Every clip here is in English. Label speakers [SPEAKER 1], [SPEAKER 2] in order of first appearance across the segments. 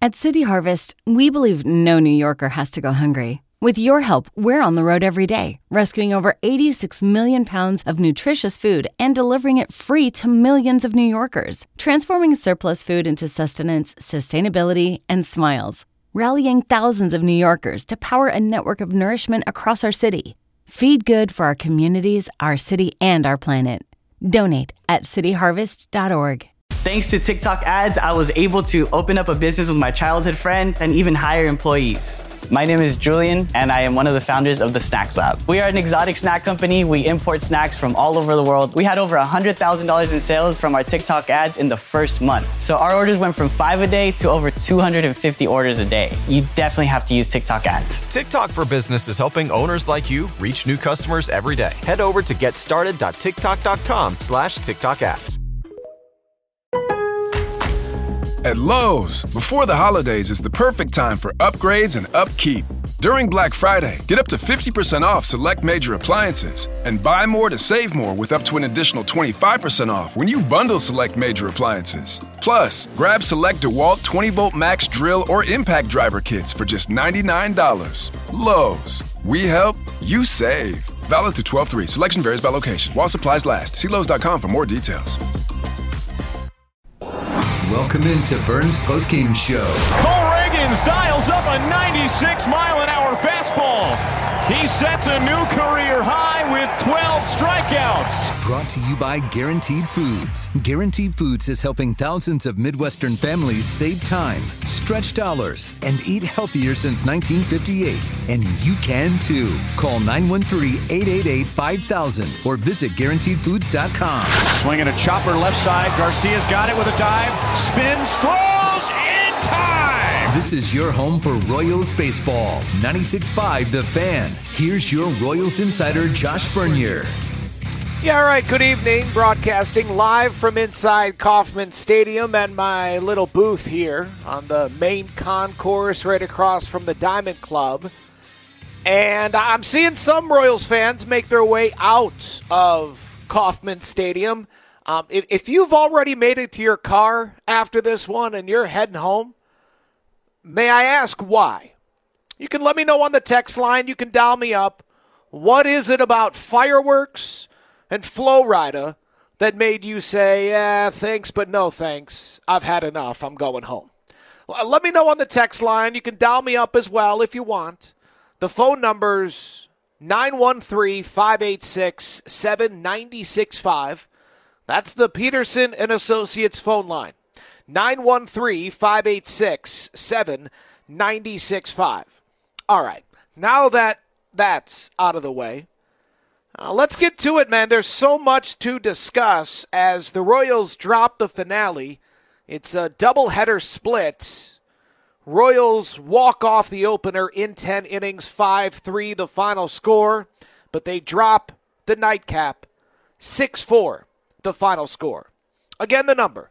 [SPEAKER 1] At City Harvest, we believe no New Yorker has to go hungry. With your help, we're on the road every day, rescuing over 86 million pounds of nutritious food and delivering it free to millions of New Yorkers, transforming surplus food into sustenance, sustainability, and smiles, rallying thousands of New Yorkers to power a network of nourishment across our city. Feed good for our communities, our city, and our planet. Donate at cityharvest.org.
[SPEAKER 2] Thanks to TikTok ads, I was able to open up a business with my childhood friend and even hire employees. My name is Julian, and I am one of the founders of the Snacks Lab. We are an exotic snack company. We import snacks from all over the world. We had over $100,000 in sales from our TikTok ads in the first month. So our orders went from 5 a day to over 250 orders a day. You definitely have to use TikTok ads.
[SPEAKER 3] TikTok for Business is helping owners like you reach new customers every day. Head over to getstarted.tiktok.com/TikTok ads.
[SPEAKER 4] At Lowe's, before the holidays is the perfect time for upgrades and upkeep. During Black Friday, get up to 50% off select major appliances and buy more to save more with up to an additional 25% off when you bundle select major appliances. Plus, grab select DeWalt 20-volt max drill or impact driver kits for just $99. Lowe's, we help, you save. Valid through 12/3. Selection varies by location. While supplies last. See Lowe's.com for more details.
[SPEAKER 5] Welcome into Vern's postgame show.
[SPEAKER 6] Cole Reagans dials up a 96-mile-an-hour fastball. He sets a new career high with 12 strikeouts.
[SPEAKER 5] Brought to you by Guaranteed Foods. Guaranteed Foods is helping thousands of Midwestern families save time, stretch dollars, and eat healthier since 1958. And you can too. Call 913-888-5000 or visit GuaranteedFoods.com.
[SPEAKER 6] Swinging a chopper left side. Garcia's got it with a dive. Spins, throws, in time!
[SPEAKER 5] This is your home for Royals baseball. 96.5 The Fan. Here's your Royals insider, Josh Bernier.
[SPEAKER 7] Yeah, all right, good evening. Broadcasting live from inside Kauffman Stadium and my little booth here on the main concourse right across from the Diamond Club. And I'm seeing some Royals fans make their way out of Kauffman Stadium. If you've already made it to your car after this one and you're heading home, may I ask why? You can let me know on the text line. You can dial me up. What is it about fireworks and Flo Rida that made you say, yeah, thanks, but no thanks. I've had enough. I'm going home. Let me know on the text line. You can dial me up as well if you want. The phone number's 913-586-7965. That's the Peterson and Associates phone line. 913-586-7965. All right, now that that's out of the way, let's get to it, man. There's so much to discuss as the Royals drop the finale. It's a doubleheader split. Royals walk off the opener in 10 innings, 5-3 the final score, but they drop the nightcap, 6-4 the final score. Again, the number,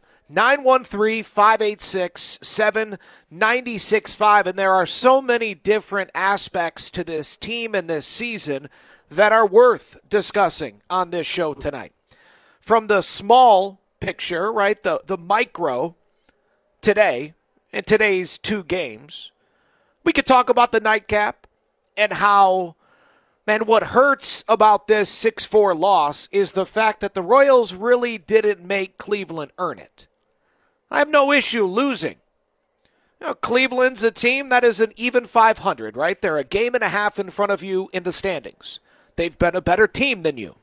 [SPEAKER 7] 913-586-7965, and there are so many different aspects to this team and this season that are worth discussing on this show tonight. From the small picture, right, the micro today, in today's two games, we could talk about the nightcap and how, man, what hurts about this 6-4 loss is the fact that the Royals really didn't make Cleveland earn it. I have no issue losing. You know, Cleveland's a team that is an even 500, right? They're a game and a half in front of you in the standings. They've been a better team than you.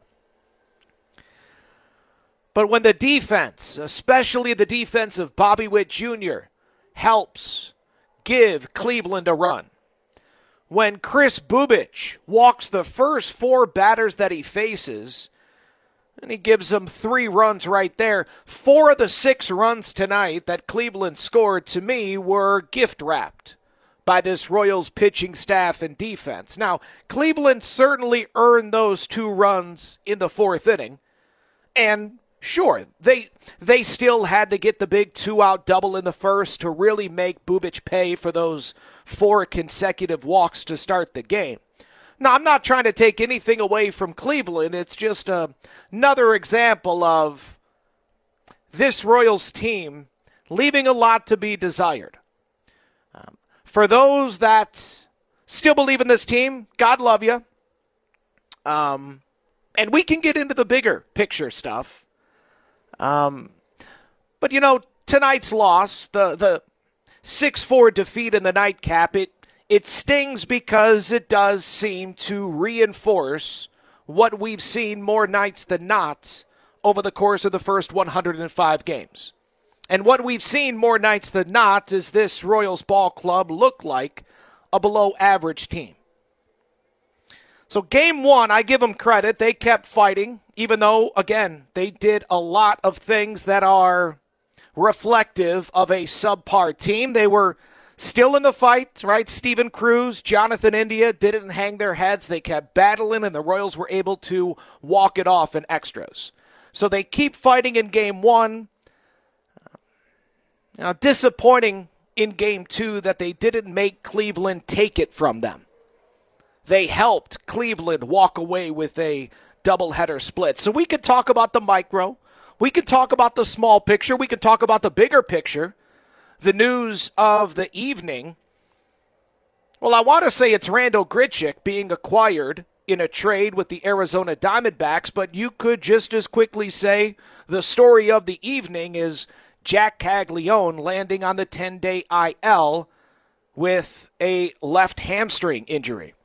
[SPEAKER 7] But when the defense, especially the defense of Bobby Witt Jr., helps give Cleveland a run, when Chris Bubic walks the first four batters that he faces, and he gives them 3 runs right there. 4 of the 6 runs tonight that Cleveland scored, to me, were gift-wrapped by this Royals pitching staff and defense. Now, Cleveland certainly earned those 2 runs in the 4th inning. And sure, they still had to get the big 2-out double in the first to really make Bubic pay for those 4 consecutive walks to start the game. Now, I'm not trying to take anything away from Cleveland. It's just another example of this Royals team leaving a lot to be desired. For those that still believe in this team, God love you. And we can get into the bigger picture stuff. But, tonight's loss, the 6-4 defeat in the nightcap, it stings because it does seem to reinforce what we've seen more nights than not over the course of the first 105 games. And what we've seen more nights than not is this Royals ball club look like a below-average team. So game one, I give them credit. They kept fighting, even though, again, they did a lot of things that are reflective of a subpar team. They were still in the fight, right? Steven Cruz, Jonathan India didn't hang their heads. They kept battling, and the Royals were able to walk it off in extras. So they keep fighting in game one. Now, disappointing in game two that they didn't make Cleveland take it from them. They helped Cleveland walk away with a doubleheader split. So we could talk about the micro. We could talk about the small picture. We could talk about the bigger picture. The news of the evening. Well, I want to say it's Randal Grichuk being acquired in a trade with the Arizona Diamondbacks, but you could just as quickly say the story of the evening is Jack Caglione landing on the 10-day IL with a left hamstring injury.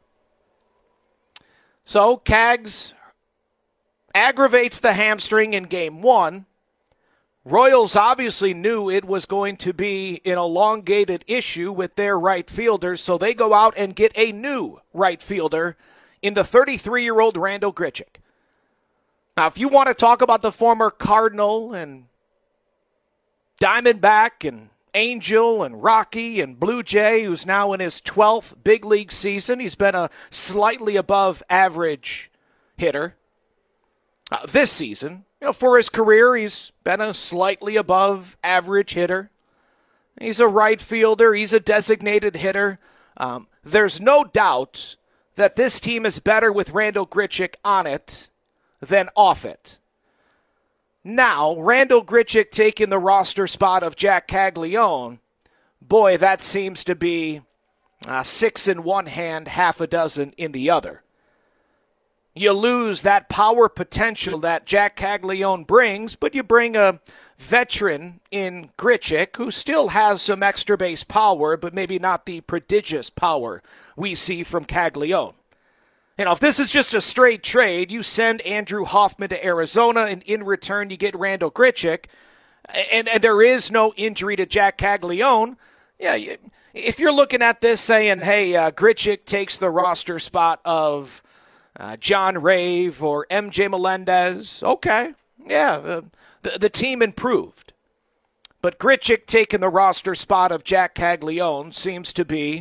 [SPEAKER 7] So Cags aggravates the hamstring in game one. Royals obviously knew it was going to be an elongated issue with their right fielders, so they go out and get a new right fielder in the 33-year-old Randal Grichuk. Now, if you want to talk about the former Cardinal and Diamondback and Angel and Rocky and Blue Jay, who's now in his 12th big league season, he's been a slightly above average hitter this season. For his career, he's been a slightly above average hitter. He's a right fielder. He's a designated hitter. There's no doubt that this team is better with Randal Grichuk on it than off it. Now, Randal Grichuk taking the roster spot of Jack Caglione, boy, that seems to be 6 in one hand, half a dozen in the other. You lose that power potential that Jack Caglione brings, but you bring a veteran in Grichuk who still has some extra base power, but maybe not the prodigious power we see from Caglione. If this is just a straight trade, you send Andrew Hoffman to Arizona, and in return you get Randal Grichuk, and there is no injury to Jack Caglione. Yeah, if you're looking at this saying, hey, Grichuk takes the roster spot of John Rave or MJ Melendez, okay, yeah, the team improved. But Grichuk taking the roster spot of Jack Caglione seems to be...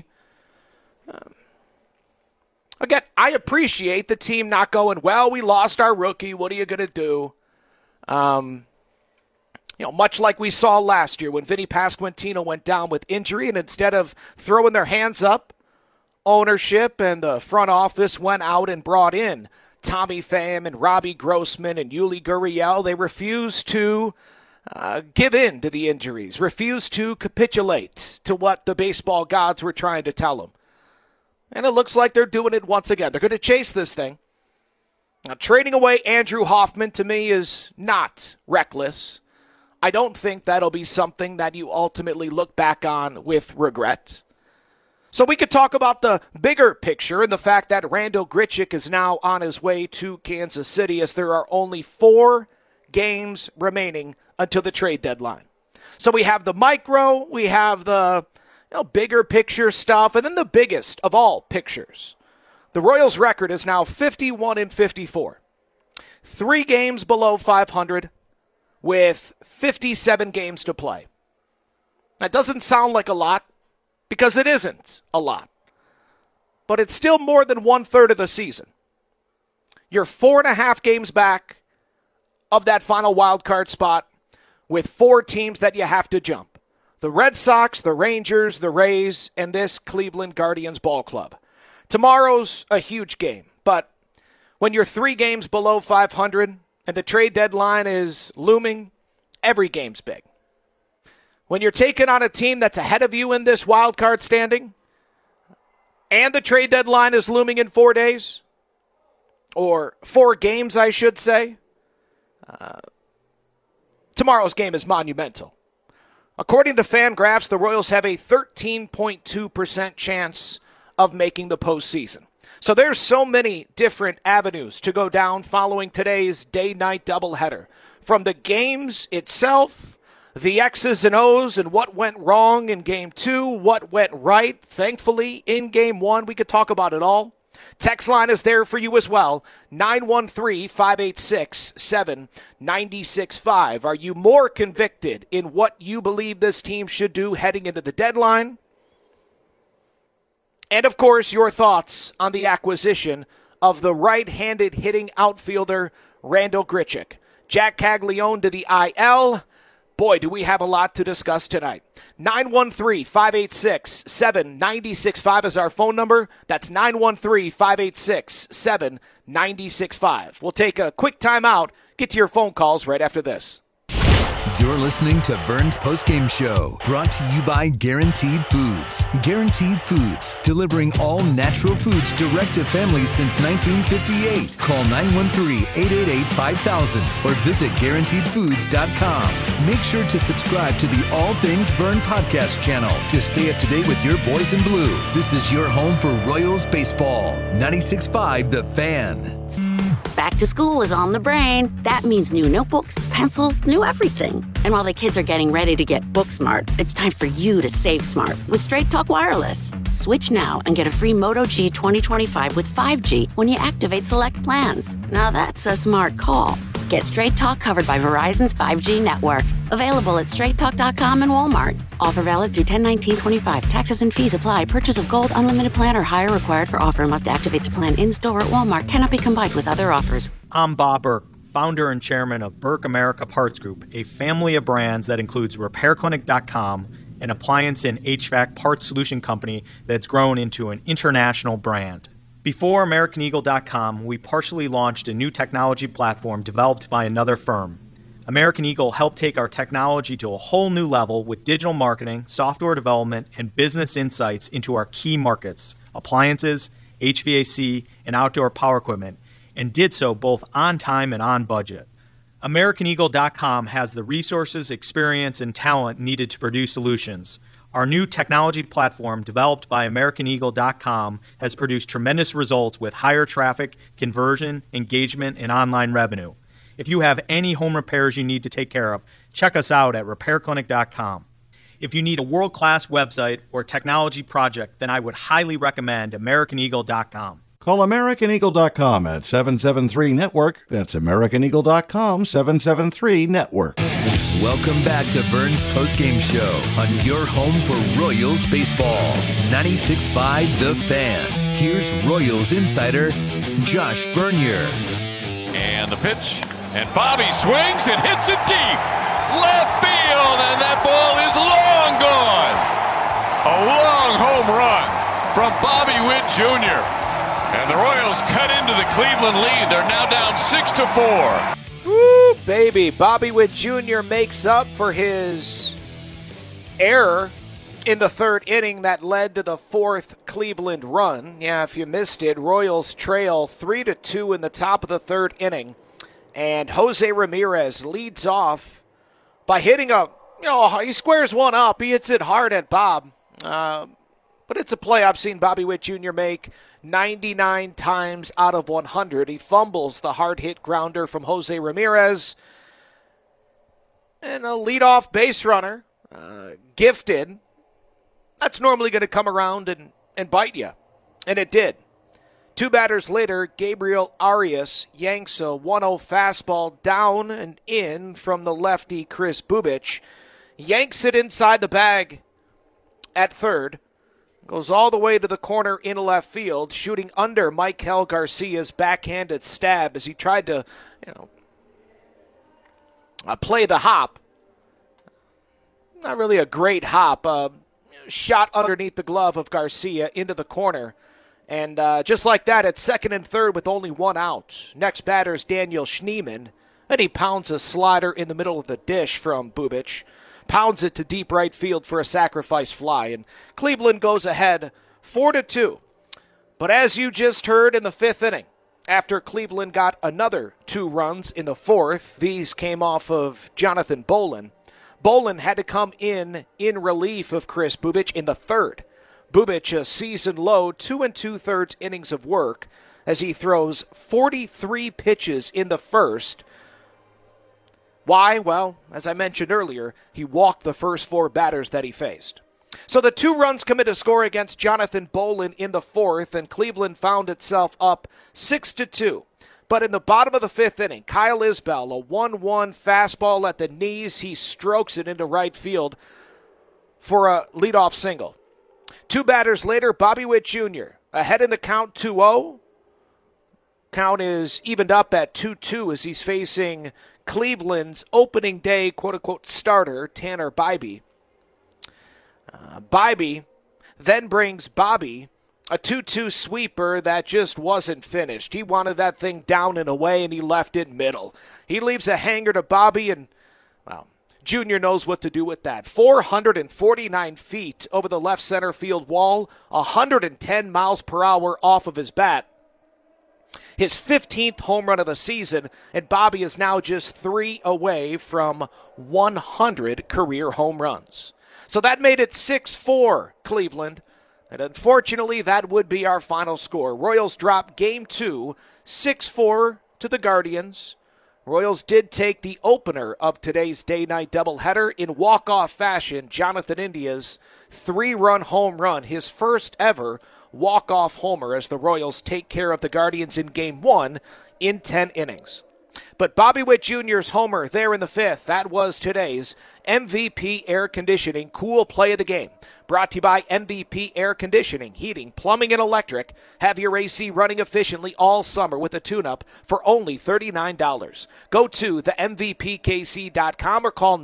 [SPEAKER 7] Again, I appreciate the team not going, well, we lost our rookie, what are you going to do? Much like we saw last year when Vinny Pasquantino went down with injury, and instead of throwing their hands up, ownership and the front office went out and brought in Tommy Pham and Robbie Grossman and Yuli Gurriel. They refused to give in to the injuries, refused to capitulate to what the baseball gods were trying to tell them. And it looks like they're doing it once again. They're going to chase this thing. Now, trading away Andrew Hoffman to me is not reckless. I don't think that'll be something that you ultimately look back on with regret. So we could talk about the bigger picture and the fact that Randal Grichuk is now on his way to Kansas City as there are only 4 games remaining until the trade deadline. So we have the micro, we have the bigger picture stuff, and then the biggest of all pictures. The Royals' record is now 51-54. 3 games below 500 with 57 games to play. That doesn't sound like a lot because it isn't a lot. But it's still more than 1/3 of the season. You're 4.5 games back of that final wild card spot with 4 teams that you have to jump. The Red Sox, the Rangers, the Rays, and this Cleveland Guardians ball club. Tomorrow's a huge game, but when you're 3 games below 500 and the trade deadline is looming, every game's big. when you're taking on a team that's ahead of you in this wild card standing, and the trade deadline is looming in 4 days, or 4 games, I should say, tomorrow's game is monumental. According to FanGraphs, the Royals have a 13.2% chance of making the postseason. So there's so many different avenues to go down following today's day-night doubleheader. From the games itself, the X's and O's and what went wrong in Game 2, what went right, thankfully, in Game 1. We could talk about it all. Text line is there for you as well, 913-586-7965. Are you more convicted in what you believe this team should do heading into the deadline? And, of course, your thoughts on the acquisition of the right-handed hitting outfielder Randal Grichuk. Jack Caglione to the IL. Boy, do we have a lot to discuss tonight. 913-586-7965 is our phone number. That's 913-586-7965. We'll take a quick time out, get to your phone calls right after this.
[SPEAKER 5] You're listening to Vern's Postgame Show, brought to you by Guaranteed Foods. Guaranteed Foods, delivering all natural foods direct to families since 1958. Call 913-888-5000 or visit GuaranteedFoods.com. Make sure to subscribe to the All Things Vern podcast channel to stay up to date with your boys in blue. This is your home for Royals baseball. 96.5 The Fan.
[SPEAKER 8] Back to school is on the brain. That means new notebooks, pencils, new everything. And while the kids are getting ready to get book smart, it's time for you to save smart with Straight Talk Wireless. Switch now and get a free Moto G 2025 with 5G when you activate select plans. Now that's a smart call. Get Straight Talk covered by Verizon's 5G network. Available at straighttalk.com and Walmart. Offer valid through 10/19/25. Taxes and fees apply. Purchase of Gold Unlimited plan or higher required for offer. Must activate the plan in-store at Walmart. Cannot be combined with other offers.
[SPEAKER 9] I'm Bob Burke, founder and chairman of Burke America Parts Group, a family of brands that includes RepairClinic.com, an appliance and HVAC parts solution company that's grown into an international brand. Before AmericanEagle.com, we partially launched a new technology platform developed by another firm. American Eagle helped take our technology to a whole new level with digital marketing, software development, and business insights into our key markets, appliances, HVAC, and outdoor power equipment, and did so both on time and on budget. AmericanEagle.com has the resources, experience, and talent needed to produce solutions. Our new technology platform, developed by AmericanEagle.com, has produced tremendous results with higher traffic, conversion, engagement, and online revenue. If you have any home repairs you need to take care of, check us out at RepairClinic.com. If you need a world-class website or technology project, then I would highly recommend AmericanEagle.com.
[SPEAKER 10] Call AmericanEagle.com at 773-NETWORK. That's AmericanEagle.com, 773-NETWORK.
[SPEAKER 5] Welcome back to Vern's Postgame Show on your home for Royals baseball. 96.5 The Fan. Here's Royals insider Josh Vernier.
[SPEAKER 6] And the pitch, and Bobby swings and hits it deep. Left field, and that ball is long gone. A long home run from Bobby Witt Jr. And the Royals cut into the Cleveland lead. They're now down 6-4.
[SPEAKER 7] Woo, baby. Bobby Witt Jr. makes up for his error in the third inning that led to the fourth Cleveland run. Yeah, if you missed it, Royals trail 3-2 in the top of the third inning. And Jose Ramirez leads off by hitting he squares one up. He hits it hard at Bob. But it's a play I've seen Bobby Witt Jr. make 99 times out of 100. He fumbles the hard-hit grounder from Jose Ramirez. And a leadoff base runner, gifted, that's normally going to come around and bite you. And it did. Two batters later, Gabriel Arias yanks a 1-0 fastball down and in from the lefty Chris Bubic. Yanks it inside the bag at third. Goes all the way to the corner in left field, shooting under Michael Garcia's backhanded stab as he tried to, play the hop. Not really a great hop. Shot underneath the glove of Garcia into the corner. And just like that, at second and third with only one out. Next batter is Daniel Schneemann, and he pounds a slider in the middle of the dish from Bubic. pounds it to deep right field for a sacrifice fly, and Cleveland goes ahead 4-2. But as you just heard in the 5th inning, after Cleveland got another 2 runs in the 4th, these came off of Jonathan Bolin. Bolin had to come in relief of Chris Bubic in the 3rd. Bubic, a season-low 2 2/3 innings of work as he throws 43 pitches in the 1st. Why? Well, as I mentioned earlier, he walked the first 4 batters that he faced. So the 2 runs come into score against Jonathan Bolin in the 4th, and Cleveland found itself up 6-2. But in the bottom of the 5th inning, Kyle Isbell, a 1-1 fastball at the knees, he strokes it into right field for a leadoff single. 2 batters later, Bobby Witt Jr. ahead in the count 2-0. Count is evened up at 2-2 as he's facing Cleveland's opening day quote-unquote starter, Tanner Bibee. Bibee then brings Bobby a 2-2 sweeper that just wasn't finished. He wanted that thing down and away, and he left it middle. He leaves a hanger to Bobby, and, well, Junior knows what to do with that. 449 feet over the left center field wall, 110 miles per hour off of his bat. His 15th home run of the season, and Bobby is now just 3 away from 100 career home runs. So that made it 6-4, Cleveland. And unfortunately, that would be our final score. Royals drop Game 2, 6-4 to the Guardians. Royals did take the opener of today's day-night doubleheader in walk-off fashion. Jonathan India's 3-run home run, his first ever walk-off homer as the Royals take care of the Guardians in Game 1 in 10 innings. But Bobby Witt Jr.'s homer there in the 5th, that was today's MVP Air Conditioning Cool Play of the Game. Brought to you by MVP Air Conditioning, Heating, Plumbing, and Electric. Have your AC running efficiently all summer with a tune-up for only $39. Go to themvpkc.com or call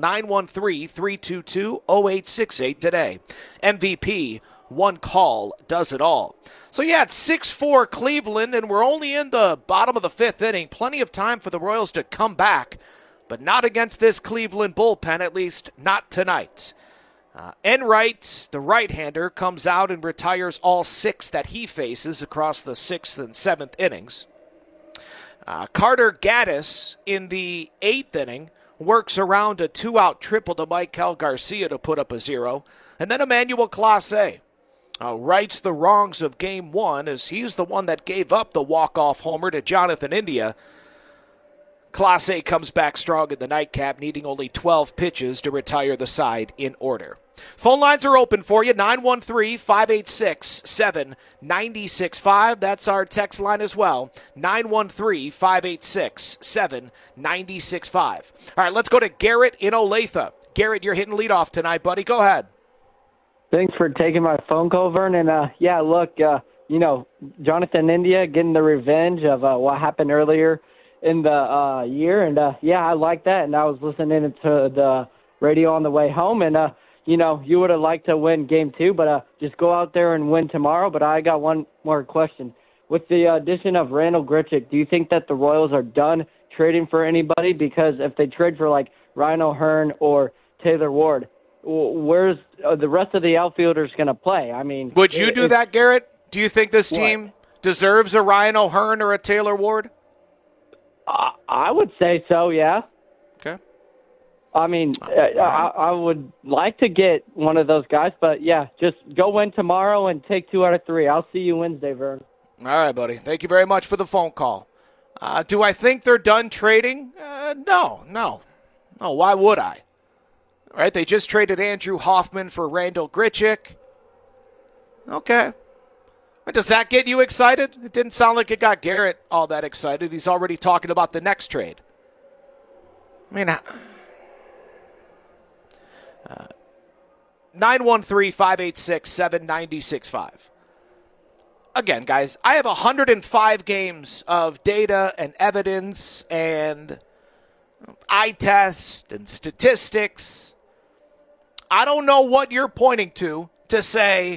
[SPEAKER 7] 913-322-0868 today. MVP, one call does it all. So yeah, it's 6-4 Cleveland, and we're only in the bottom of the 5th inning. Plenty of time for the Royals to come back, but not against this Cleveland bullpen, at least not tonight. Enright, the right-hander, comes out and retires all 6 that he faces across the 6th and 7th innings. Carter Gaddis in the 8th inning works around a 2-out triple to Maikel Garcia to put up a 0. And then Emmanuel Clase rights the wrongs of Game 1 as he's the one that gave up the walk-off homer to Jonathan India. Clase comes back strong in the nightcap, needing only 12 pitches to retire the side in order. Phone lines are open for you, 913-586-7965. That's our text line as well, 913-586-7965. All right, let's go to Garrett in Olathe. Garrett, you're hitting leadoff tonight, buddy. Go ahead.
[SPEAKER 11] Thanks for taking my phone call, Vernon. Jonathan India getting the revenge of what happened earlier in the year. And, I like that. And I was listening to the radio on the way home. And, you would have liked to win Game 2, but just go out there and win tomorrow. But I got one more question. With the addition of Randall Grichuk, do you think that the Royals are done trading for anybody? Because if they trade for, like, Ryan O'Hearn or Taylor Ward, where's the rest of the outfielders going to play? I mean,
[SPEAKER 7] would you do that, Garrett? Do you think this team deserves a Ryan O'Hearn or a Taylor Ward?
[SPEAKER 11] I would say so, yeah.
[SPEAKER 7] Okay.
[SPEAKER 11] I mean, I would like to get one of those guys, but, yeah, just go win tomorrow and take 2 out of 3. I'll see you Wednesday, Vern.
[SPEAKER 7] All right, buddy. Thank you very much for the phone call. Do I think they're done trading? No. Why would I? All right, they just traded Andrew Hoffman for Randall Grichuk. Okay. Does that get you excited? It didn't sound like it got Garrett all that excited. He's already talking about the next trade. I mean, 913-586-7965. Again, guys, I have 105 games of data and evidence and eye test and statistics. I don't know what you're pointing to say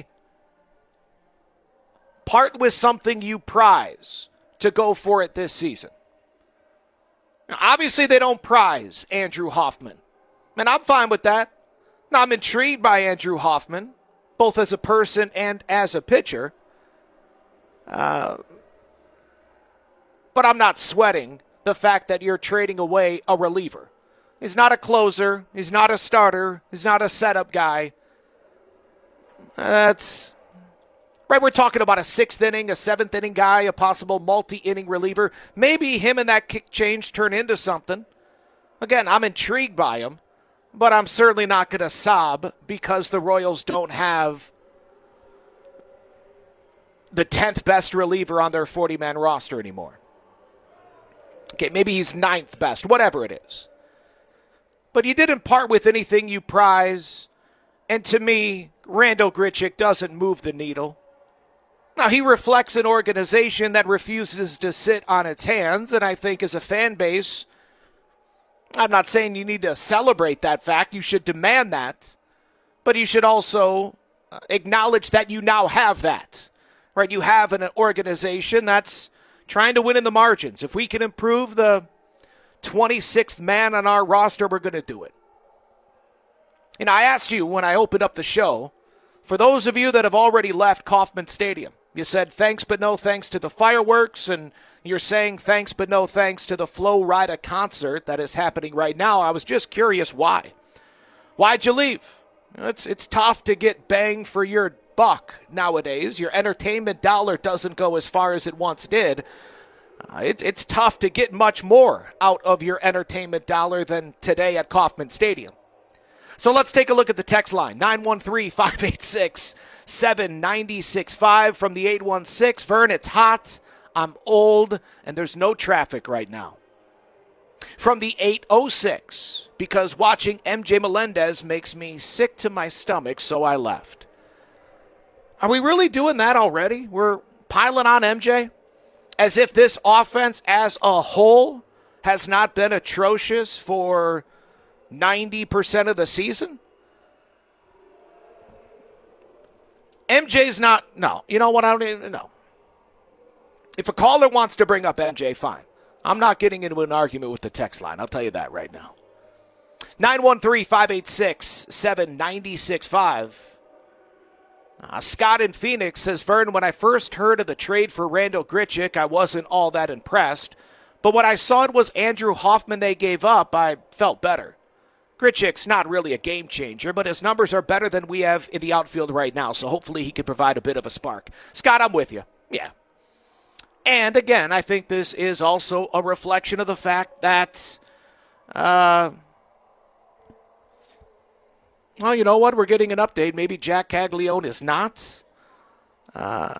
[SPEAKER 7] part with something you prize to go for it this season. Now, obviously, they don't prize Andrew Hoffman, and I'm fine with that. Now, I'm intrigued by Andrew Hoffman, both as a person and as a pitcher. But I'm not sweating the fact that you're trading away a reliever. He's not a closer. He's not a starter. He's not a setup guy. That's right. We're talking about a 6th inning, a 7th inning guy, a possible multi-inning reliever. Maybe him and that kick change turn into something. Again, I'm intrigued by him, but I'm certainly not going to sob because the Royals don't have the 10th best reliever on their 40-man roster anymore. Okay, maybe he's 9th best, whatever it is. But you didn't part with anything you prize, and to me, Randal Grichuk doesn't move the needle. Now, he reflects an organization that refuses to sit on its hands, and I think as a fan base, I'm not saying you need to celebrate that fact. You should demand that, but you should also acknowledge that you now have that. Right? You have an organization that's trying to win in the margins. If we can improve the 26th man on our roster, we're going to do it. And I asked you when I opened up the show, for those of you that have already left Kauffman Stadium, you said thanks but no thanks to the fireworks, and you're saying thanks but no thanks to the Flo Rida concert that is happening right now. I was just curious why. Why'd you leave? It's tough to get bang for your buck nowadays. Your entertainment dollar doesn't go as far as it once did. It's tough to get much more out of your entertainment dollar than today at Kauffman Stadium. So let's take a look at the text line, 913-586-7965 from the 816. Vern, it's hot, I'm old, and there's no traffic right now. From the 806, because watching MJ Melendez makes me sick to my stomach, so I left. Are we really doing that already? We're piling on MJ? As if this offense as a whole has not been atrocious for 90% of the season? MJ's not, no. You know what? I don't even know. If a caller wants to bring up MJ, fine. I'm not getting into an argument with the text line. I'll tell you that right now. 913-586-7965. Scott in Phoenix says, Vern, when I first heard of the trade for Randal Grichuk, I wasn't all that impressed. But when I saw it was Andrew Hoffman they gave up, I felt better. Grichuk's not really a game changer, but his numbers are better than we have in the outfield right now, so hopefully he can provide a bit of a spark. Scott, I'm with you. Yeah. And again, I think this is also a reflection of the fact that, well, you know what? We're getting an update. Maybe Jack Caglione is not. Okay.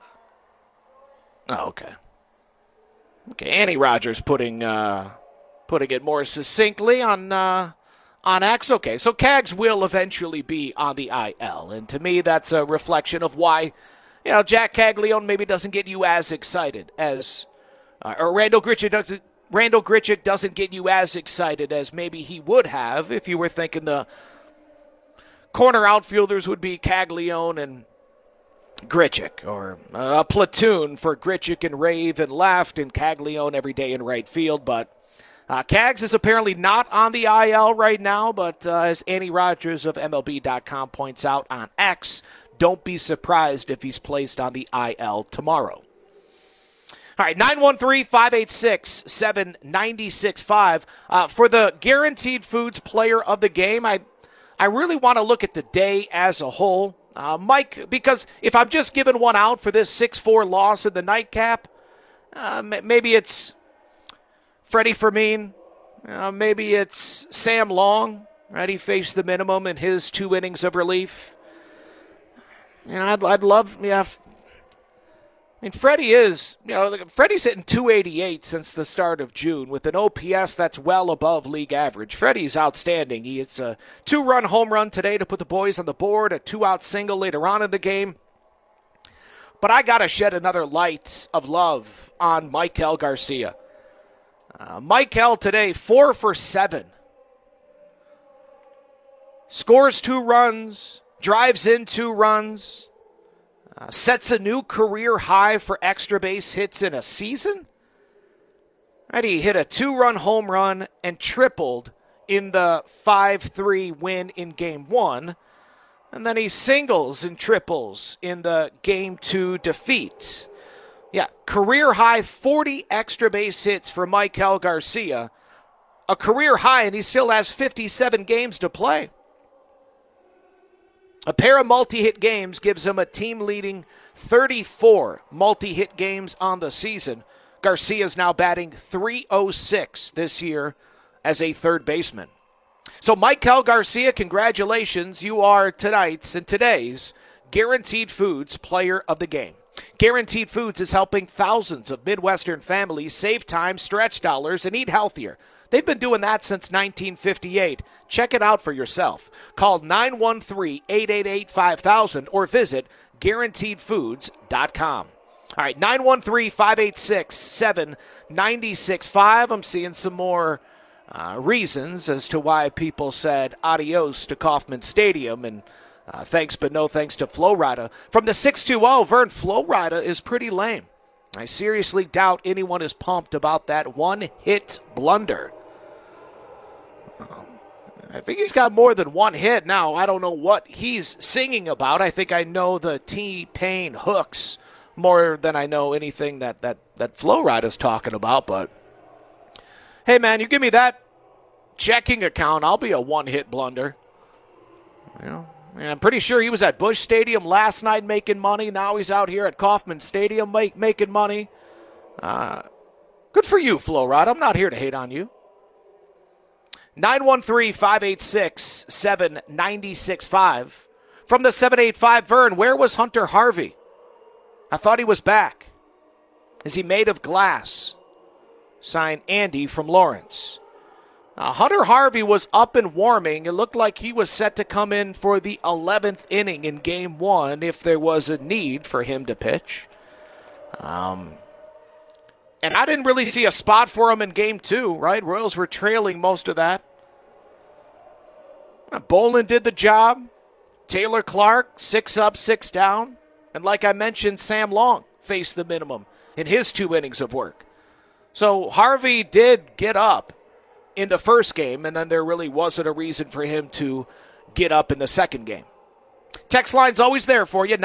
[SPEAKER 7] Okay, Annie Rogers putting it more succinctly on X. Okay, so Cags will eventually be on the IL, and to me, that's a reflection of why, you know, Jack Caglione maybe doesn't get you as excited as, or Randal Grichuk doesn't get you as excited as maybe he would have if you were thinking the corner outfielders would be Caglione and Grichuk, or a platoon for Grichuk and Rave and left and Caglione every day in right field. But Cags is apparently not on the IL right now, but as Annie Rogers of MLB.com points out on X, don't be surprised if he's placed on the IL tomorrow. All right, 913-586-7965. For the Guaranteed Foods Player of the Game, I really want to look at the day as a whole. Mike, because if I'm just giving one out for this 6-4 loss in the nightcap, maybe it's Freddie Fermin. Maybe it's Sam Long. Right, he faced the minimum in his 2 innings of relief. You know, I'd love, yeah. I mean, Freddie is, you know, Freddie's hitting .288 since the start of June with an OPS that's well above league average. Freddie's outstanding. He hits a 2-run home run today to put the boys on the board, a 2-out single later on in the game. But I got to shed another light of love on Maikel Garcia. Maikel today, 4 for 7. Scores 2 runs, drives in 2 runs. Sets a new career high for extra base hits in a season. Right, he hit a 2-run home run and tripled in the 5-3 win in Game 1. And then he singles and triples in the Game 2 defeat. Yeah, career high 40 extra base hits for Maikel Garcia. A career high, and he still has 57 games to play. A pair of multi-hit games gives him a team-leading 34 multi-hit games on the season. Garcia's now batting .306 this year as a third baseman. So Maikel Garcia, congratulations. You are tonight's and today's Guaranteed Foods Player of the Game. Guaranteed Foods is helping thousands of Midwestern families save time, stretch dollars, and eat healthier. They've been doing that since 1958. Check it out for yourself. Call 913-888-5000 or visit GuaranteedFoods.com. All right, 913-586-7965. I'm seeing some more reasons as to why people said adios to Kauffman Stadium, and thanks but no thanks to Flo Rida. From the 620, Vern, Flo Rida is pretty lame. I seriously doubt anyone is pumped about that one-hit blunder. I think he's got more than one hit now. I don't know what he's singing about. I think I know the T-Pain hooks more than I know anything that Flo Rida's talking about. But, hey, man, you give me that checking account, I'll be a one-hit blunder. You know, and I'm pretty sure he was at Busch Stadium last night making money. Now he's out here at Kauffman Stadium making money. Good for you, Flo Rida. I'm not here to hate on you. 913-586-7965. From the 785, Vern, where was Hunter Harvey? I thought he was back. Is he made of glass? Signed Andy from Lawrence. Hunter Harvey was up and warming. It looked like he was set to come in for the 11th inning in Game 1 if there was a need for him to pitch. And I didn't really see a spot for him in Game 2, right? Royals were trailing most of that. Bolin did the job. Taylor Clark, 6 up, 6 down. And like I mentioned, Sam Long faced the minimum in his 2 innings of work. So Harvey did get up in the first game, and then there really wasn't a reason for him to get up in the second game. Text line's always there for you,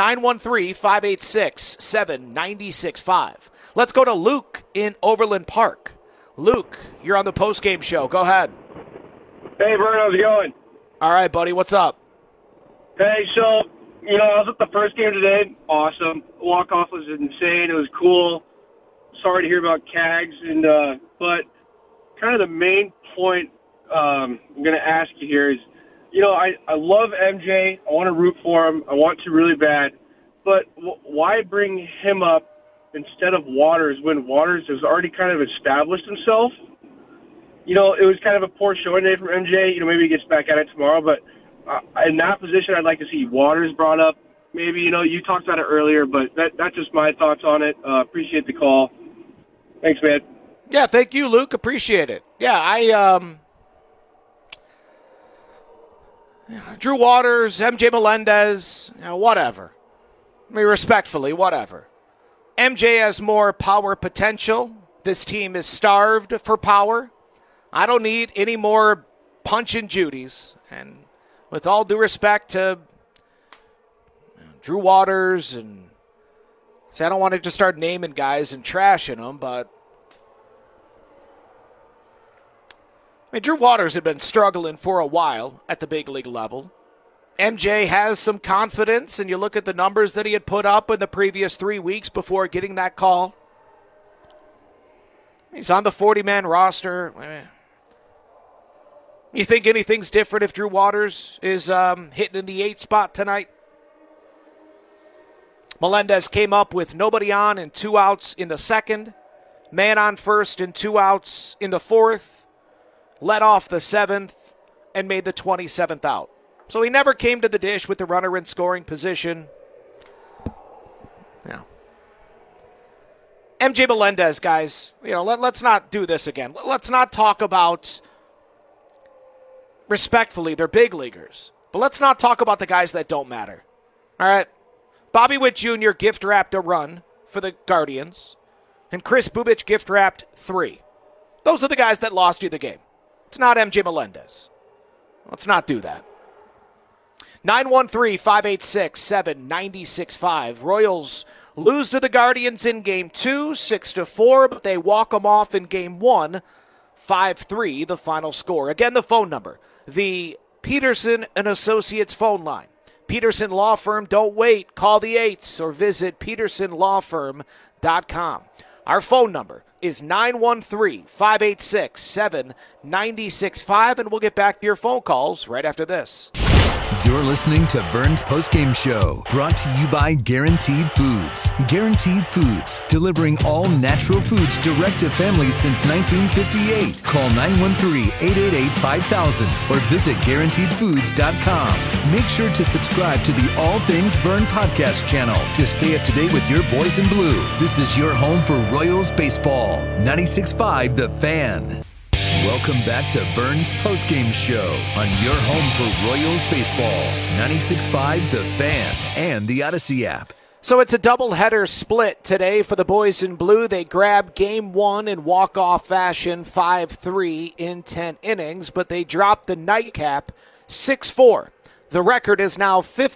[SPEAKER 7] 913-586-7965. Let's go to Luke in Overland Park. Luke, you're on the postgame show. Go ahead.
[SPEAKER 12] Hey, Vern, how's it going?
[SPEAKER 7] All right, buddy, what's up?
[SPEAKER 12] Hey, so, I was at the first game today. Awesome. Walk-off was insane. It was cool. Sorry to hear about Cags, but kind of the main point I'm going to ask you here is, I love MJ. I want to root for him. I want to really bad. But why bring him up instead of Waters when Waters has already kind of established himself? It was kind of a poor showing day from MJ. Maybe he gets back at it tomorrow. But in that position, I'd like to see Waters brought up. Maybe, you talked about it earlier, but that's just my thoughts on it. Appreciate the call. Thanks, man.
[SPEAKER 7] Yeah, thank you, Luke. Appreciate it. Yeah, Drew Waters, MJ Melendez, whatever. I mean, respectfully, whatever. MJ has more power potential. This team is starved for power. I don't need any more punch and Judies. And with all due respect to Drew Waters, and I don't want to just start naming guys and trashing them, but Drew Waters had been struggling for a while at the big league level. MJ has some confidence, and you look at the numbers that he had put up in the previous 3 weeks before getting that call. He's on the 40-man roster. You think anything's different if Drew Waters is hitting in the 8 spot tonight? Melendez came up with nobody on and 2 outs in the second. Man on first and 2 outs in the fourth. Led off the 7th and made the 27th out. So he never came to the dish with the runner in scoring position. Now, MJ Melendez, guys, let's not do this again. Let's not talk about, respectfully, they're big leaguers. But let's not talk about the guys that don't matter. All right? Bobby Witt Jr. gift-wrapped a run for the Guardians. And Chris Bubic gift-wrapped 3. Those are the guys that lost you the game. It's not MJ Melendez. Let's not do that. 913-586-7965. Royals lose to the Guardians in Game 2, 6-4, but they walk them off in Game 1, 5-3, the final score. Again, the phone number, the Peterson & Associates phone line. Peterson Law Firm, don't wait. Call the 8s or visit petersonlawfirm.com. Our phone number is 913-586-7965, and we'll get back to your phone calls right after this.
[SPEAKER 5] You're listening to Vern's Postgame Show, brought to you by Guaranteed Foods. Guaranteed Foods, delivering all natural foods direct to families since 1958. Call 913-888-5000 or visit GuaranteedFoods.com. Make sure to subscribe to the All Things Vern podcast channel to stay up to date with your boys in blue. This is your home for Royals baseball. 96.5 The Fan. Welcome back to Vern's Postgame Show on your home for Royals baseball. 96.5 The Fan and the Odyssey app.
[SPEAKER 7] So it's a doubleheader split today for the boys in blue. They grab Game 1 in walk-off fashion, 5-3 in 10 innings, but they drop the nightcap 6-4. The record is now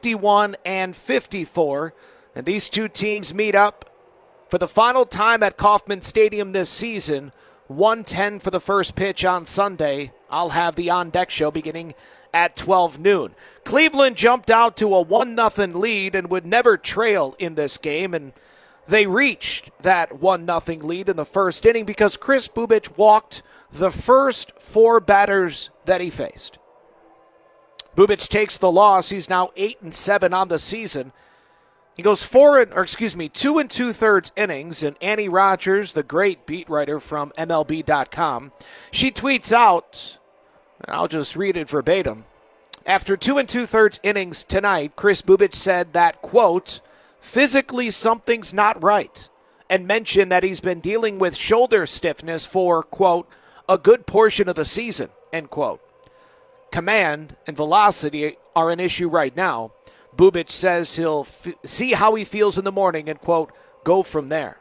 [SPEAKER 7] 51-54, and these two teams meet up for the final time at Kauffman Stadium this season. 1:10 for the first pitch on Sunday. I'll have the On Deck Show beginning at 12 noon. Cleveland jumped out to a 1-0 lead and would never trail in this game, and they reached that 1-0 lead in the first inning because Kris Bubic walked the first 4 batters that he faced. Bubic takes the loss. He's now 8-7 on the season. He goes 2 2/3 innings, and Annie Rogers, the great beat writer from MLB.com, she tweets out, and I'll just read it verbatim, after 2 2/3 innings tonight, Kris Bubic said that, quote, physically something's not right, and mentioned that he's been dealing with shoulder stiffness for, quote, a good portion of the season, end quote. Command and velocity are an issue right now. Bubic says he'll see how he feels in the morning and, quote, go from there.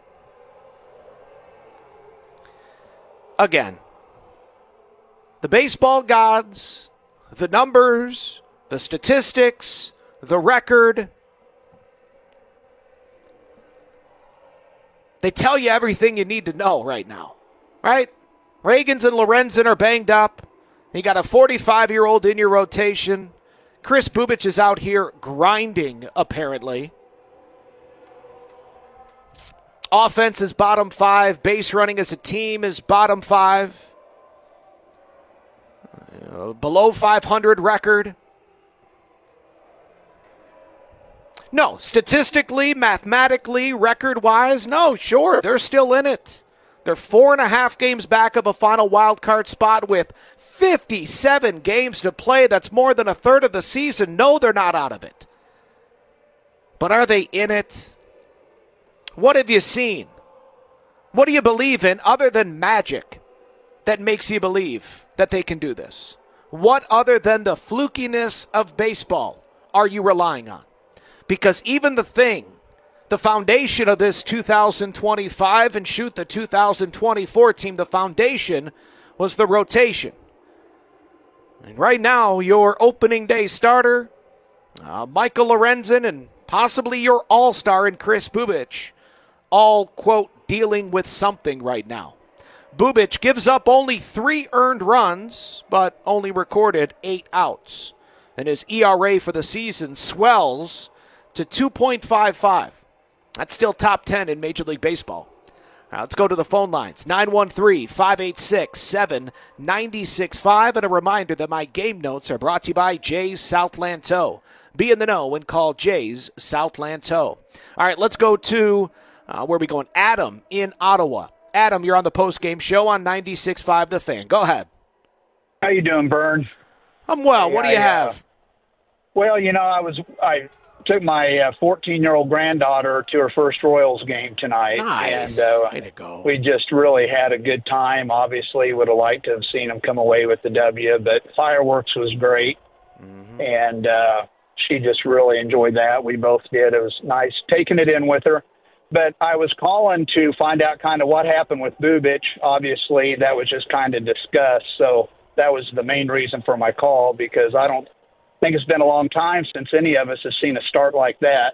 [SPEAKER 7] Again, the baseball gods, the numbers, the statistics, the record, they tell you everything you need to know right now, right? Ragans and Lorenzen are banged up. You got a 45-year-old in your rotation. Kris Bubic is out here grinding, apparently. Offense is bottom 5. Base running as a team is bottom 5. Below 500 record. No, statistically, mathematically, record-wise, no, sure, they're still in it. They're 4.5 games back of a final wild card spot with 57 games to play. That's more than a third of the season. No, they're not out of it. But are they in it? What have you seen? What do you believe in other than magic that makes you believe that they can do this? What other than the flukiness of baseball are you relying on? Because even the foundation of this 2025 and shoot the 2024 team, the foundation was the rotation. And right now, your opening day starter, Michael Lorenzen, and possibly your all-star in Kris Bubic, all, quote, dealing with something right now. Bubic gives up only 3 earned runs, but only recorded 8 outs. And his ERA for the season swells to 2.55. That's still top 10 in Major League Baseball. Now let's go to the phone lines. 913-586-7965. And a reminder that my game notes are brought to you by Jay's Southland Tow. Be in the know and call Jay's Southland Tow. All right, let's go to, where are we going? Adam in Ottawa. Adam, you're on the postgame show on 96.5 The Fan. Go ahead.
[SPEAKER 13] How you doing, Vern?
[SPEAKER 7] I'm well. What do you have?
[SPEAKER 13] Well, you know, I took my 14-year-old granddaughter to her first Royals game tonight.
[SPEAKER 7] Nice.
[SPEAKER 13] And
[SPEAKER 7] way to go.
[SPEAKER 13] We just really had a good time. Obviously, would have liked to have seen them come away with the W, but fireworks was great. Mm-hmm. And she just really enjoyed that. We both did. It was nice taking it in with her. But I was calling to find out kind of what happened with Bubic. Obviously, that was just kind of discussed. So that was the main reason for my call, because I don't think it's been a long time since any of us has seen a start like that.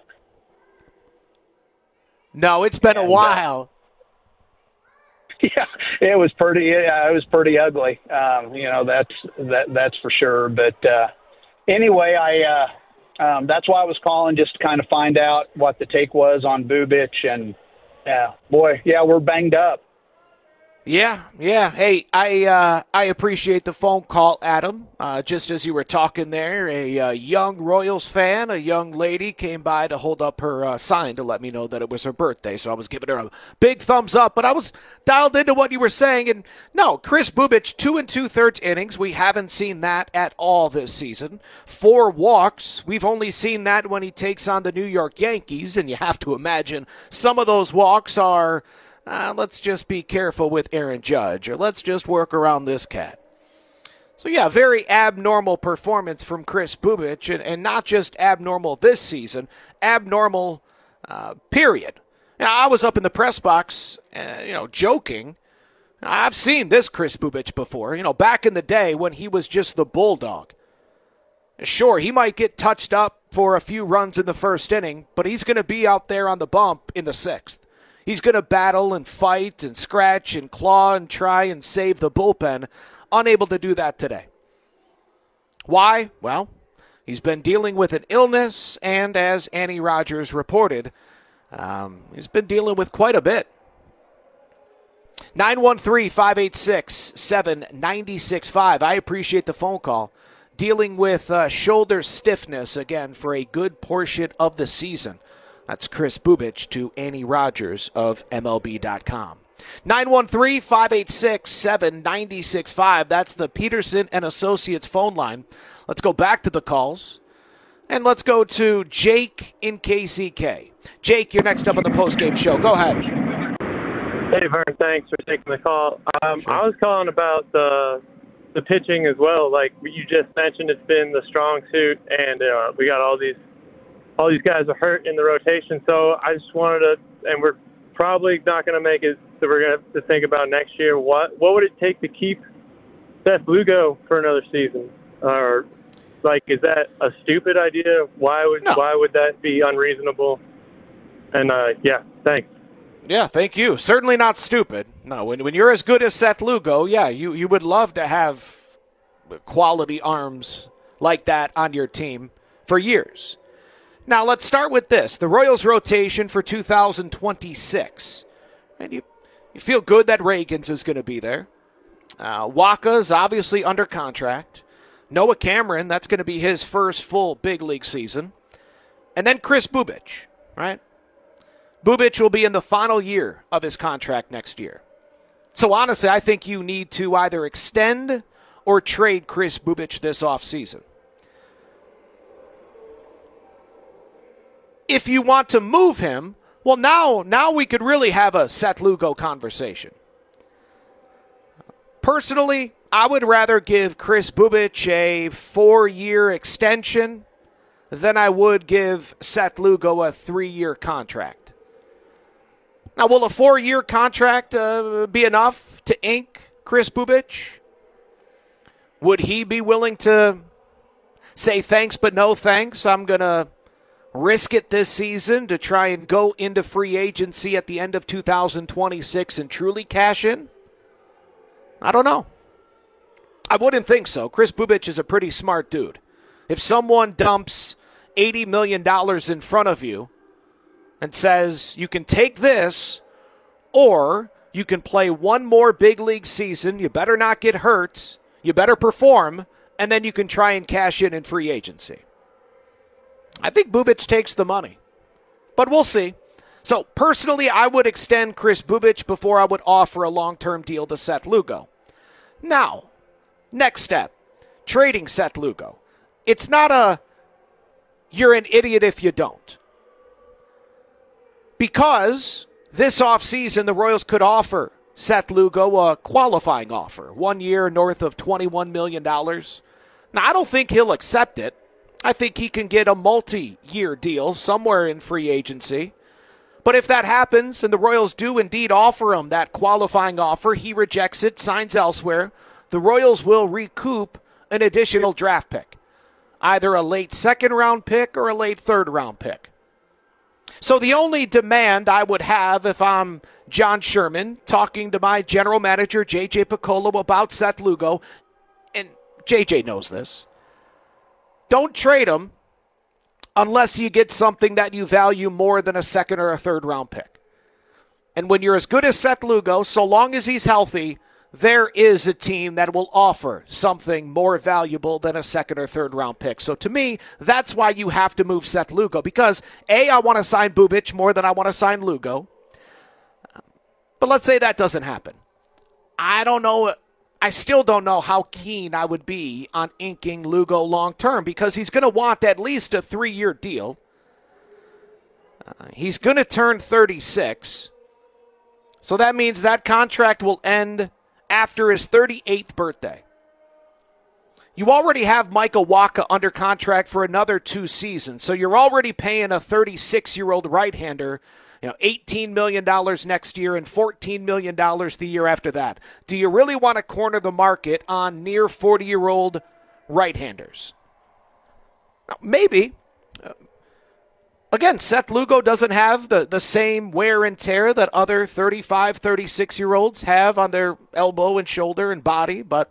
[SPEAKER 7] No, it's been a while.
[SPEAKER 13] Yeah, it was pretty ugly. That's for sure. But anyway, that's why I was calling, just to kind of find out what the take was on Bubic. And we're banged up.
[SPEAKER 7] Yeah. Hey, I appreciate the phone call, Adam. Just as you were talking there, a young Royals fan, a young lady came by to hold up her sign to let me know that it was her birthday. So I was giving her a big thumbs up, but I was dialed into what you were saying. And no, Kris Bubic, 2 2/3 innings. We haven't seen that at all this season. 4 walks. We've only seen that when he takes on the New York Yankees. And you have to imagine some of those walks are, let's just be careful with Aaron Judge, or let's just work around this cat. So, yeah, very abnormal performance from Kris Bubic, and not just abnormal this season, abnormal, period. Now, I was up in the press box, joking. I've seen this Kris Bubic before, back in the day when he was just the bulldog. Sure, he might get touched up for a few runs in the first inning, but he's going to be out there on the bump in the 6th. He's going to battle and fight and scratch and claw and try and save the bullpen. Unable to do that today. Why? Well, he's been dealing with an illness, and as Annie Rogers reported, he's been dealing with quite a bit. 913-586-7965. I appreciate the phone call. Dealing with shoulder stiffness, again, for a good portion of the season. That's Kris Bubic to Annie Rogers of MLB.com. 913-586-7965. That's the Peterson and Associates phone line. Let's go back to the calls. And let's go to Jake in KCK. Jake, you're next up on the postgame show. Go ahead.
[SPEAKER 14] Hey, Vern, thanks for taking the call. Sure. I was calling about the pitching as well. Like you just mentioned, it's been the strong suit, and we got all these guys are hurt in the rotation. So I just wanted to, and we're probably not going to make it, so we're going to have to think about next year. What would it take to keep Seth Lugo for another season? Or, is that a stupid idea? Why would that be unreasonable? And, thanks.
[SPEAKER 7] Yeah, thank you. Certainly not stupid. No, when you're as good as Seth Lugo, yeah, you would love to have quality arms like that on your team for years. Now, let's start with this. The Royals rotation for 2026. And you feel good that Ragans is going to be there. Waka's obviously under contract. Noah Cameron, that's going to be his first full big league season. And then Kris Bubic, right? Bubic will be in the final year of his contract next year. So, honestly, I think you need to either extend or trade Kris Bubic this offseason. If you want to move him, well, now we could really have a Seth Lugo conversation. Personally, I would rather give Kris Bubic a 4-year extension than I would give Seth Lugo a 3-year contract. Now, will a 4-year contract be enough to ink Kris Bubic? Would he be willing to say thanks but no thanks? I'm going to risk it this season to try and go into free agency at the end of 2026 and truly cash in? I don't know. I wouldn't think so. Kris Bubic is a pretty smart dude. If someone dumps $80 million in front of you and says, you can take this, or you can play one more big league season, you better not get hurt, you better perform, and then you can try and cash in free agency. I think Bubic takes the money, but we'll see. So personally, I would extend Kris Bubic before I would offer a long-term deal to Seth Lugo. Now, next step, trading Seth Lugo. It's not you're an idiot if you don't. Because this offseason, the Royals could offer Seth Lugo a qualifying offer, 1 year north of $21 million. Now, I don't think he'll accept it. I think he can get a multi-year deal somewhere in free agency. But if that happens and the Royals do indeed offer him that qualifying offer, he rejects it, signs elsewhere, the Royals will recoup an additional draft pick, either a late second-round pick or a late third-round pick. So the only demand I would have if I'm John Sherman talking to my general manager, J.J. Picollo, about Seth Lugo, and J.J. knows this, don't trade him unless you get something that you value more than a second or a third-round pick. And when you're as good as Seth Lugo, so long as he's healthy, there is a team that will offer something more valuable than a second or third round pick. So to me, that's why you have to move Seth Lugo, because A, I want to sign Bubic more than I want to sign Lugo. But let's say that doesn't happen. I don't know. I still don't know how keen I would be on inking Lugo long term, because he's going to want at least a 3-year deal. He's going to turn 36. So that means that contract will end after his 38th birthday. You already have Michael Wacha under contract for another 2 seasons, so you're already paying a 36-year-old right-hander, $18 million next year and $14 million the year after that. Do you really want to corner the market on near 40-year-old right-handers? Maybe. Again, Seth Lugo doesn't have the same wear and tear that other 35, 36-year-olds have on their elbow and shoulder and body, but...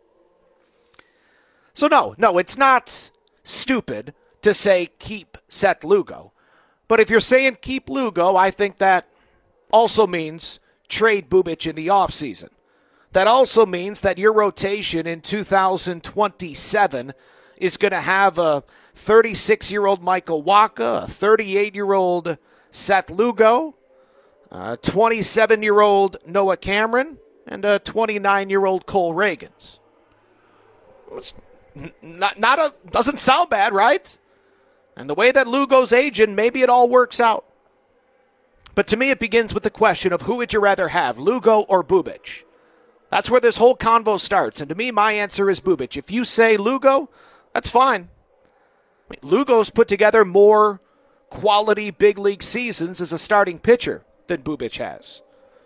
[SPEAKER 7] So no, it's not stupid to say keep Seth Lugo. But if you're saying keep Lugo, I think that also means trade Bubic in the offseason. That also means that your rotation in 2027 is going to have a 36-year-old Michael Wacha, a 38-year-old Seth Lugo, a 27-year-old Noah Cameron, and a 29-year-old Cole Ragans. It's doesn't sound bad, right? And the way that Lugo's aging, maybe it all works out. But to me, it begins with the question of who would you rather have, Lugo or Bubic? That's where this whole convo starts. And to me, my answer is Bubic. If you say Lugo, that's fine. Lugo's put together more quality big league seasons as a starting pitcher than Bubic has.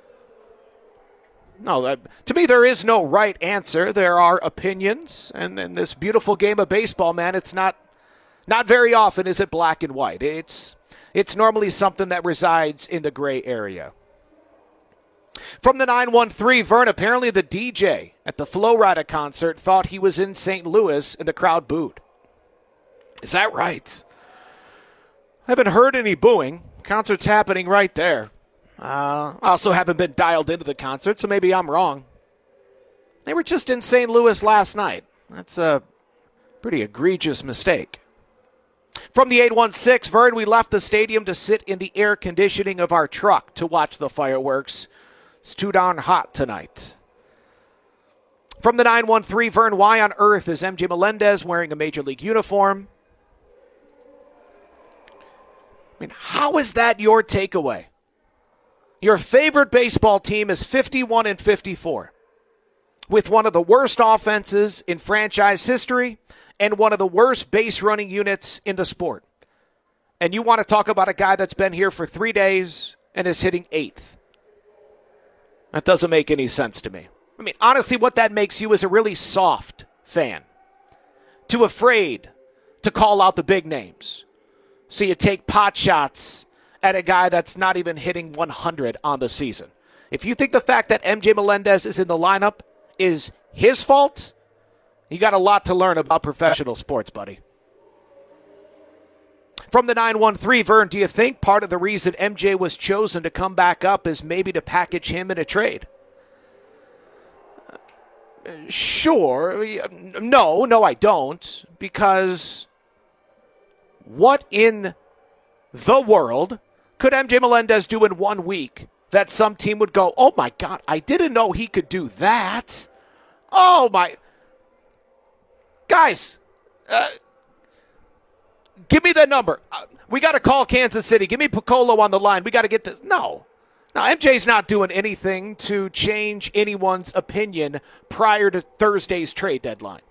[SPEAKER 7] No, to me, there is no right answer. There are opinions. And in this beautiful game of baseball, man, it's not very often is it black and white. It's normally something that resides in the gray area. From the 913, Vern, apparently the DJ at the Flo Rida concert thought he was in St. Louis and the crowd booed. Is that right? I haven't heard any booing. Concert's happening right there. I also haven't been dialed into the concert, so maybe I'm wrong. They were just in St. Louis last night. That's a pretty egregious mistake. From the 816, Vern, we left the stadium to sit in the air conditioning of our truck to watch the fireworks. It's too darn hot tonight. From the 913, Vern, why on earth is MJ Melendez wearing a Major League uniform? I mean, how is that your takeaway? Your favorite baseball team is 51-54, with one of the worst offenses in franchise history and one of the worst base running units in the sport. And you want to talk about a guy that's been here for 3 days and is hitting 8th. That doesn't make any sense to me. I mean, honestly, what that makes you is a really soft fan. Too afraid to call out the big names. So you take pot shots at a guy that's not even hitting 100 on the season. If you think the fact that MJ Melendez is in the lineup is his fault, you got a lot to learn about professional sports, buddy. From the 913, Vern, do you think part of the reason MJ was chosen to come back up is maybe to package him in a trade? Sure. No, I don't. Because what in the world could MJ Melendez do in 1 week that some team would go, oh my God, I didn't know he could do that? Oh my. Guys, give me the number. We got to call Kansas City. Give me Picollo on the line. We got to get this. No. Now, MJ's not doing anything to change anyone's opinion prior to Thursday's trade deadline.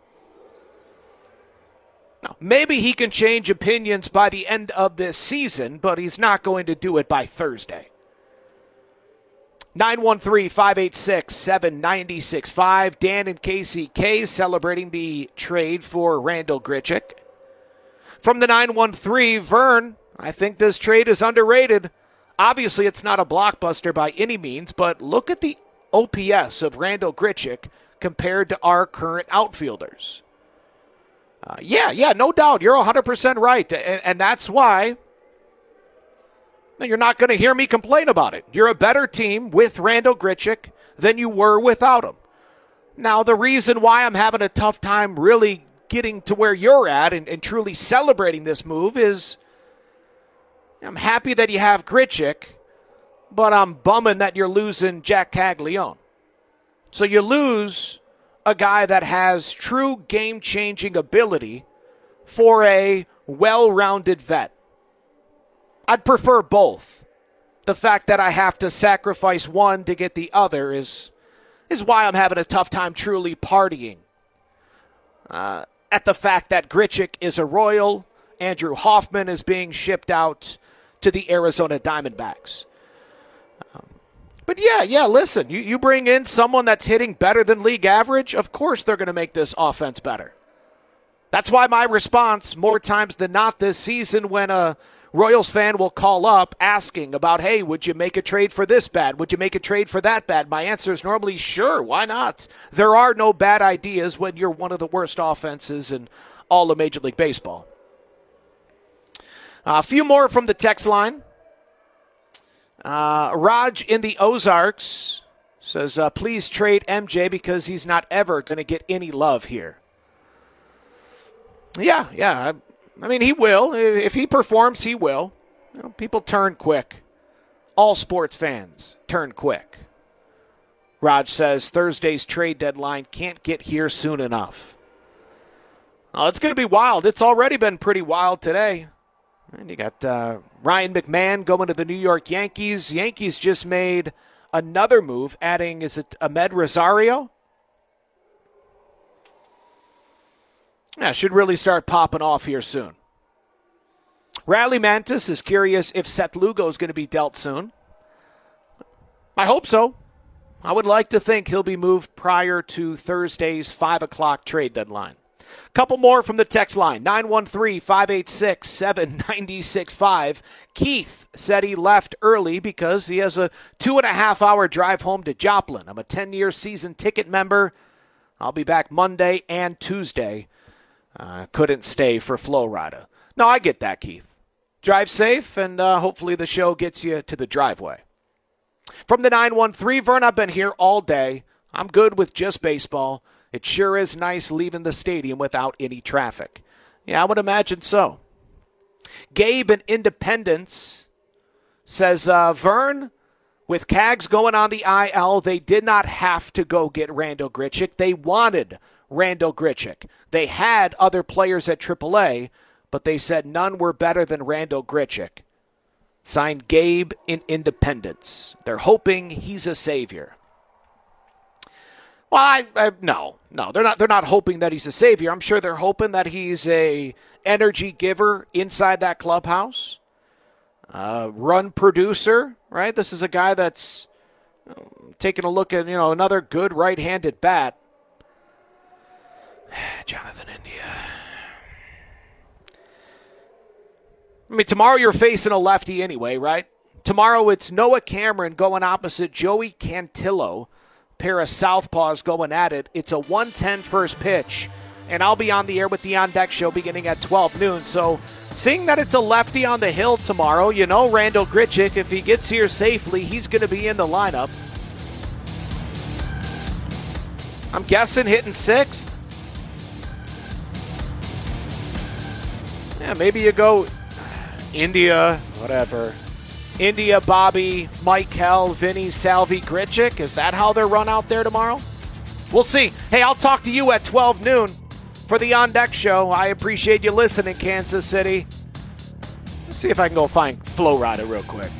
[SPEAKER 7] Now, maybe he can change opinions by the end of this season, but he's not going to do it by Thursday. 913-586-7965. Dan and Casey K celebrating the trade for Randal Grichuk. From the 913, Vern, I think this trade is underrated. Obviously, it's not a blockbuster by any means, but look at the OPS of Randal Grichuk compared to our current outfielders. Yeah, no doubt. You're 100% right. And that's why you're not going to hear me complain about it. You're a better team with Randal Grichuk than you were without him. Now, the reason why I'm having a tough time really getting to where you're at and truly celebrating this move is I'm happy that you have Grichuk, but I'm bumming that you're losing Jack Caglione. So you lose a guy that has true game-changing ability for a well-rounded vet. I'd prefer both. The fact that I have to sacrifice one to get the other is why I'm having a tough time truly partying. At the fact that Grichuk is a Royal, Andrew Hoffman is being shipped out to the Arizona Diamondbacks. But yeah, listen, you bring in someone that's hitting better than league average, of course they're going to make this offense better. That's why my response more times than not this season when a Royals fan will call up asking about, hey, would you make a trade for this bad? Would you make a trade for that bad? My answer is normally, sure, why not? There are no bad ideas when you're one of the worst offenses in all of Major League Baseball. A few more from the text line. Raj in the Ozarks says, please trade MJ because he's not ever going to get any love here. Yeah. I mean, he will. If he performs, he will. You know, people turn quick. All sports fans turn quick. Raj says Thursday's trade deadline can't get here soon enough. Oh, it's going to be wild. It's already been pretty wild today. And you got Ryan McMahon going to the New York Yankees. Yankees just made another move, adding, is it Ahmed Rosario? Yeah, should really start popping off here soon. Riley Mantis is curious if Seth Lugo is going to be dealt soon. I hope so. I would like to think he'll be moved prior to Thursday's 5 o'clock trade deadline. Couple more from the text line, 913-586-7965. Keith said he left early because he has a 2.5-hour drive home to Joplin. I'm a 10-year season ticket member. I'll be back Monday and Tuesday. Couldn't stay for Florida. No, I get that, Keith. Drive safe, and hopefully the show gets you to the driveway. From the 913, Vern, I've been here all day. I'm good with just baseball. It sure is nice leaving the stadium without any traffic. Yeah, I would imagine so. Gabe in Independence says, Vern, with Cags going on the IL, they did not have to go get Randal Grichuk. They wanted Randal Grichuk. They had other players at AAA, but they said none were better than Randal Grichuk. Signed Gabe in Independence. They're hoping he's a savior. Well, no, they're not hoping that he's a savior. I'm sure they're hoping that he's a energy giver inside that clubhouse, run producer, right? This is a guy that's taking a look at another good right-handed bat. Jonathan India. I mean, tomorrow you're facing a lefty anyway, right? Tomorrow it's Noah Cameron going opposite Joey Cantillo. Pair of southpaws going at it. It's a 1:10 first pitch, and I'll be on the air with the On Deck Show beginning at 12 noon. So seeing that it's a lefty on the hill tomorrow, Randal Grichuk, if he gets here safely, he's going to be in the lineup. I'm guessing hitting sixth. Yeah, maybe you go India, whatever. India, Bobby, Michael, Vinny, Salvi, Grichuk. Is that how they're run out there tomorrow? We'll see. Hey, I'll talk to you at 12 noon for the On Deck Show. I appreciate you listening, Kansas City. Let's see if I can go find Flo Rida real quick.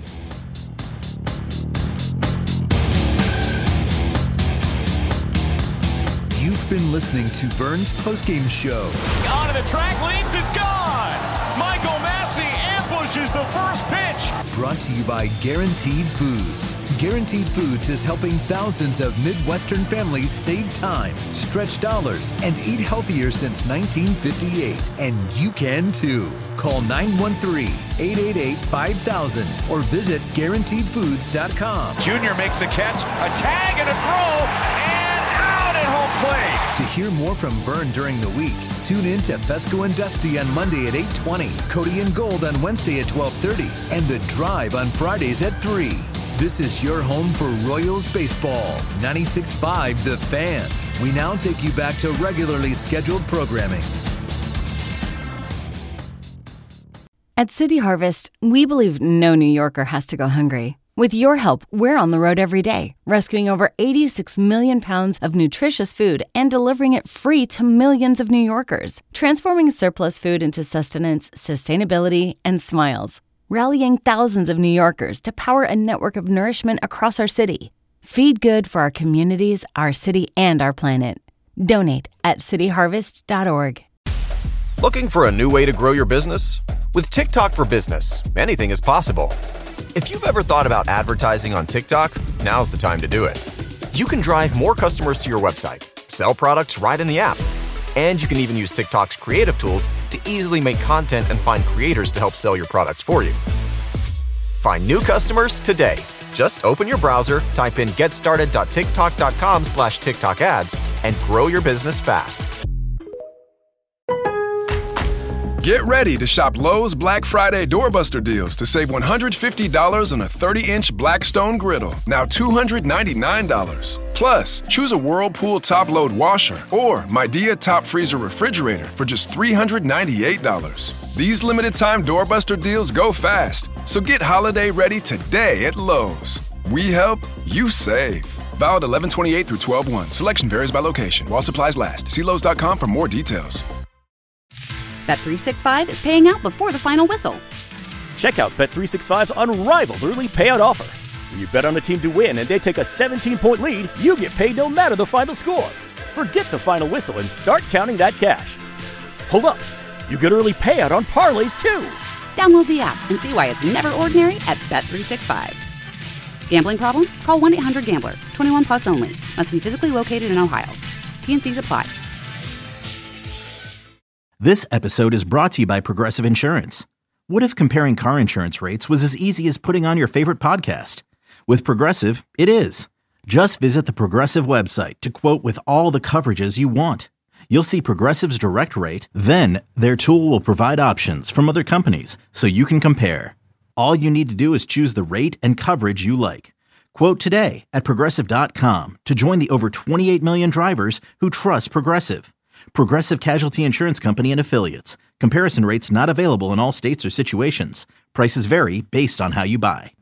[SPEAKER 5] You've been listening to Vern's postgame show.
[SPEAKER 6] On to the track, leaps, it's gone! Michael Massey ambushes the first pitch.
[SPEAKER 5] brought to you by Guaranteed Foods. Guaranteed Foods is helping thousands of Midwestern families save time, stretch dollars, and eat healthier since 1958. And you can too. Call 913-888-5000 or visit GuaranteedFoods.com.
[SPEAKER 6] Junior makes a catch, a tag, and a throw, and out at home plate.
[SPEAKER 5] To hear more from Vern during the week, tune in to Fesco and Dusty on Monday at 8:20, Cody and Gold on Wednesday at 12:30, and The Drive on Fridays at 3. This is your home for Royals baseball. 96.5 The Fan. We now take you back to regularly scheduled programming.
[SPEAKER 1] At City Harvest, we believe no New Yorker has to go hungry. With your help, we're on the road every day, rescuing over 86 million pounds of nutritious food and delivering it free to millions of New Yorkers, transforming surplus food into sustenance, sustainability, and smiles, rallying thousands of New Yorkers to power a network of nourishment across our city. Feed good for our communities, our city, and our planet. Donate at cityharvest.org.
[SPEAKER 3] Looking for a new way to grow your business? With TikTok for Business, anything is possible. If you've ever thought about advertising on TikTok, now's the time to do it. You can drive more customers to your website, sell products right in the app, and you can even use TikTok's creative tools to easily make content and find creators to help sell your products for you. Find new customers today. Just open your browser, type in getstarted.tiktok.com/TikTok ads, and grow your business fast.
[SPEAKER 4] Get ready to shop Lowe's Black Friday Doorbuster deals to save $150 on a 30-inch Blackstone griddle, now $299. Plus, choose a Whirlpool top-load washer or Midea top freezer refrigerator for just $398. These limited-time Doorbuster deals go fast, so get holiday ready today at Lowe's. We help, you save. Valid 11/28 through 12/1. Selection varies by location. While supplies last. See Lowe's.com for more details.
[SPEAKER 15] Bet365 is paying out before the final whistle.
[SPEAKER 16] Check out Bet365's unrivaled early payout offer. When you bet on a team to win and they take a 17-point lead, you get paid no matter the final score. Forget the final whistle and start counting that cash. Hold up. You get early payout on parlays, too.
[SPEAKER 15] Download the app and see why it's never ordinary at Bet365. Gambling problem? Call 1-800-GAMBLER. 21 plus only. Must be physically located in Ohio. T&Cs apply.
[SPEAKER 17] This episode is brought to you by Progressive Insurance. What if comparing car insurance rates was as easy as putting on your favorite podcast? With Progressive, it is. Just visit the Progressive website to quote with all the coverages you want. You'll see Progressive's direct rate, then their tool will provide options from other companies so you can compare. All you need to do is choose the rate and coverage you like. Quote today at Progressive.com to join the over 28 million drivers who trust Progressive. Progressive Casualty Insurance Company and Affiliates. Comparison rates not available in all states or situations. Prices vary based on how you buy.